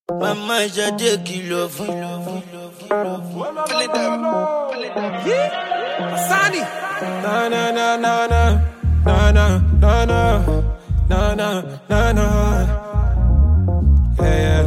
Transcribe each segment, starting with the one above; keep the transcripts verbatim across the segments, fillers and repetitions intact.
Mama Jade kilo fun Sani. Na na na na na na na na na na na na na. Yeah yeah.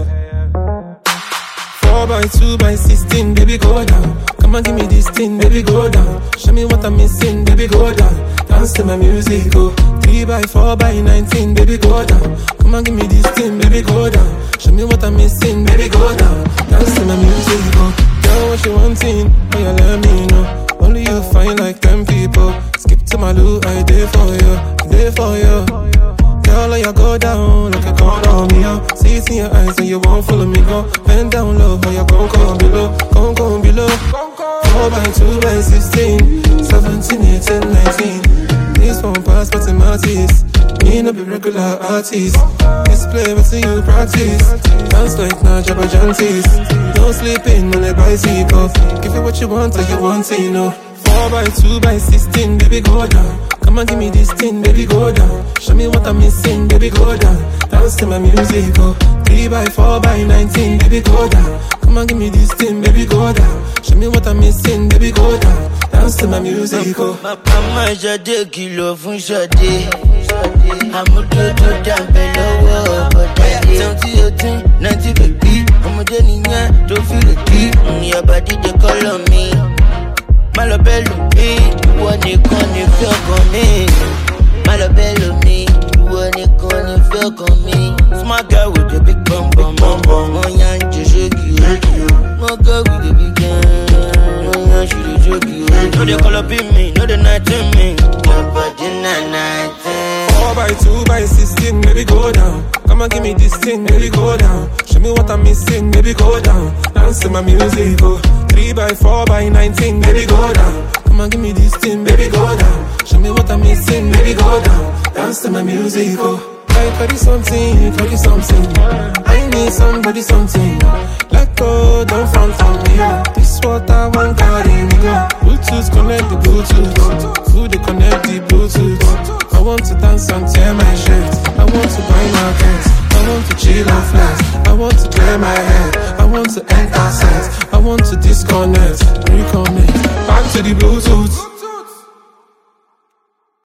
Four by two by sixteen, baby go down. Come and give me this thing, baby go down. Show me what I'm missing, baby go down. Dance to my music, go. Three by four by nineteen, baby go down. Come and give me this thing, baby go down. Show me what I'm missing, baby go down. Dance to my music, go. Girl, what you wanting? Oh, you let me know. Only you find like ten people. Skip to my loo, I did for you, I did for you. Girl, let you go down like a corner on me, oh. See it in your eyes and you won't follow me, go. Bend down low, or you gon' go below, gon' go below. Four by two by sixteen, seventeen, eighteen, nineteen. This one pass mathematics. Me no be regular artist. This play between you practice. Dance like na Jabba Jantis. No sleeping on a bicycle. Give you what you want or you want it, you know. Four by two by sixteen, baby go down. Come and give me this thing, baby go down. Show me what I'm missing, baby go down. Dance to my music, go. Three by four by nineteen, baby go down. Come and give me this thing, baby go down. Show me what I'm missing, baby go down. Dance to my music, go. Mama Jade kilo fun Sade. Amudodo dambe lowo bodade. Seventy eighteen, ninety baby. Ọmọdé nìyẹn tó fi lè kí. Your body dey call on me. Má lọ bẹ́ lù mí, ìwọ nìkan ni fẹ́ ọkàn mi. Má lọ bẹ́ lù mí, ìwọ nìkan ni fẹ́ ọkàn mi. Smart girl with a big bum bum bum bum. Wọ́n yá ń jẹ ṣéèkì o. Smart girl with a big gun. Wọ́n yá ń ṣe ṣéèkì o. No dey call up in me, no dey night in me. Your body na nineteen. Four by two by sixteen, baby go down. Come and give me this thing, baby go down. Show me what I'm missing, baby go down. Dance to my music, go. Three by four by nineteen, baby go down. Come and give me this thing, baby go down. Show me what I'm missing, baby go down. Dance to my music, go. I call you something, call you something. I need somebody something. Let go, don't front on me. This what I want, carry me go. Bluetooth connect the Bluetooth. Food they connect the Bluetooth. I want to dance and tear my shirt. I want to buy my pants. I want to chill and flex. I want to clear my head. I want to enter sex. I want to disconnect, reconnect. Back to the Bluetooth.